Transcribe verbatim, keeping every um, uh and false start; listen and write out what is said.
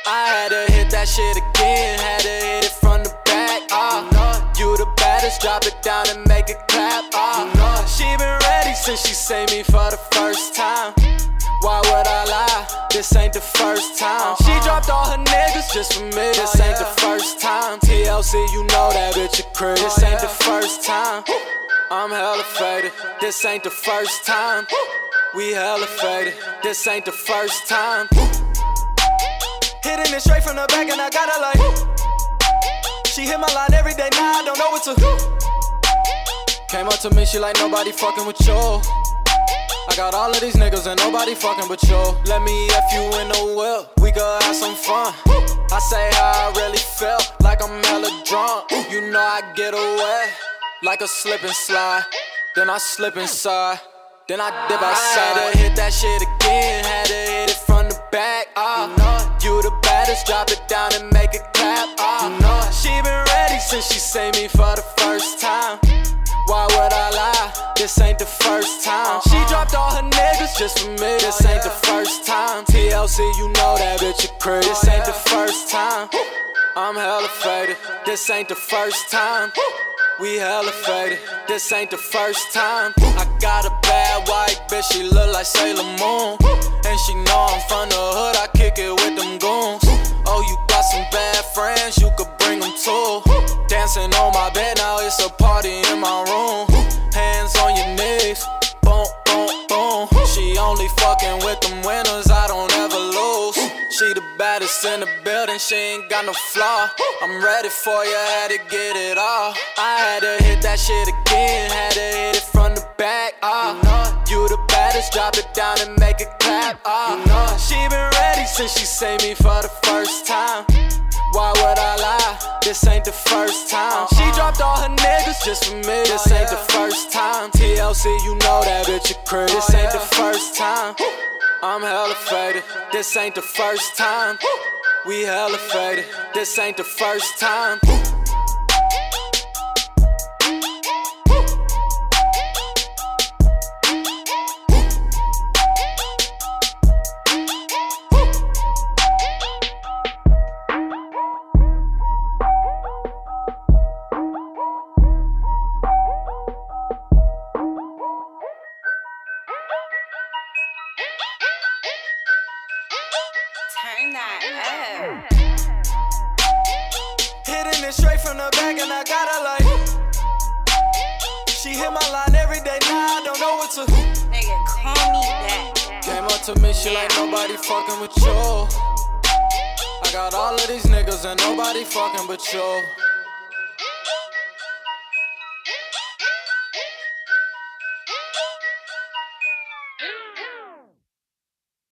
I had to hit that shit again, had to hit it from the back. Ah, uh, you the baddest, drop it down and make it clap. Ah, uh, she been ready since she seen me for the first time. Why would I lie? This ain't the first time. She dropped all her niggas just for me. This ain't the first time. T L C, you know that bitch a crib. This ain't the first time. I'm hella faded. This ain't the first time. We hella faded. This ain't the first time. Hitting it straight from the back and I got her like. She hit my line every day, now I don't know what to. Came up to me, she like nobody fucking with you. I got all of these niggas and nobody fucking but you. Let me F you in the whip, we could have some fun. I say how I really feel, like I'm hella drunk. You know I get away, like a slip and slide. Then I slip inside, then I dip outside. I had to hit that shit again, had to hit it from the back. Ah, uh, you the baddest, drop it down and make it clap. Ah, uh, she been ready since she seen me for the first time. Why would I lie? This ain't the first time. She dropped all her niggas just for me. This ain't the first time. T L C, you know that bitch a crib. This ain't the first time. I'm hella faded. This ain't the first time. We hella faded. This ain't the first time. I got a bad white bitch, she look like Sailor Moon. And she know I'm from the hood, I kick it with them goons. Oh, you got some bad friends, you could bring them too. Dancing on my bed, now it's a party in my room. Hands on your knees, boom, boom, boom. She only fucking with them winners, I don't ever lose. She the baddest in the building, she ain't got no flaw. I'm ready for you, had to get it all. I had to hit that shit again, had to hit it from the back. Ah, uh, you the baddest, drop it down and make it clap. Ah, uh, she been ready since she seen me for the first time. Why would I lie? This ain't the first time. She dropped all her niggas just for me. This ain't the first time. T L C, you know that bitch a crib. This ain't the first time. I'm hella faded. This ain't the first time. We hella faded. This ain't the first time. Turn that up. Hitting it straight from the back and I got her like. She hit my line every day, now I don't know what to. Nigga, call me back. Came up to me, she like nobody fucking with you. I got all of these niggas and nobody fucking but you.